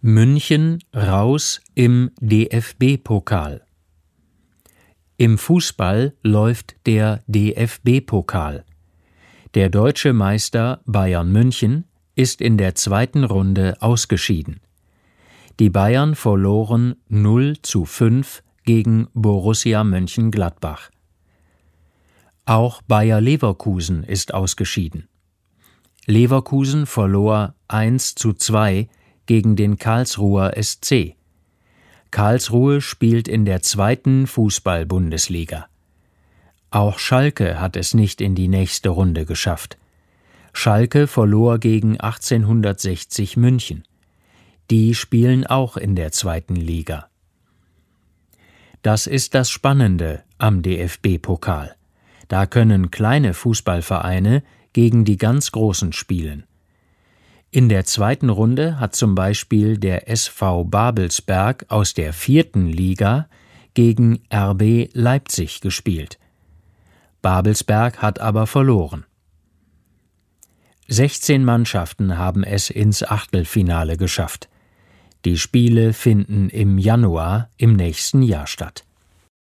München raus im DFB-Pokal. Im Fußball läuft der DFB-Pokal. Der deutsche Meister Bayern München ist in der zweiten Runde ausgeschieden. Die Bayern verloren 0:5 gegen Borussia Mönchengladbach. Auch Bayer Leverkusen ist ausgeschieden. Leverkusen verlor 1:2 gegen den Karlsruher SC. Karlsruhe spielt in der zweiten Fußball-Bundesliga. Auch Schalke hat es nicht in die nächste Runde geschafft. Schalke verlor gegen 1860 München. Die spielen auch in der zweiten Liga. Das ist das Spannende am DFB-Pokal. Da können kleine Fußballvereine gegen die ganz Großen spielen. In der zweiten Runde hat zum Beispiel der SV Babelsberg aus der 4. Liga gegen RB Leipzig gespielt. Babelsberg hat aber verloren. 16 Mannschaften haben es ins Achtelfinale geschafft. Die Spiele finden im Januar im nächsten Jahr statt.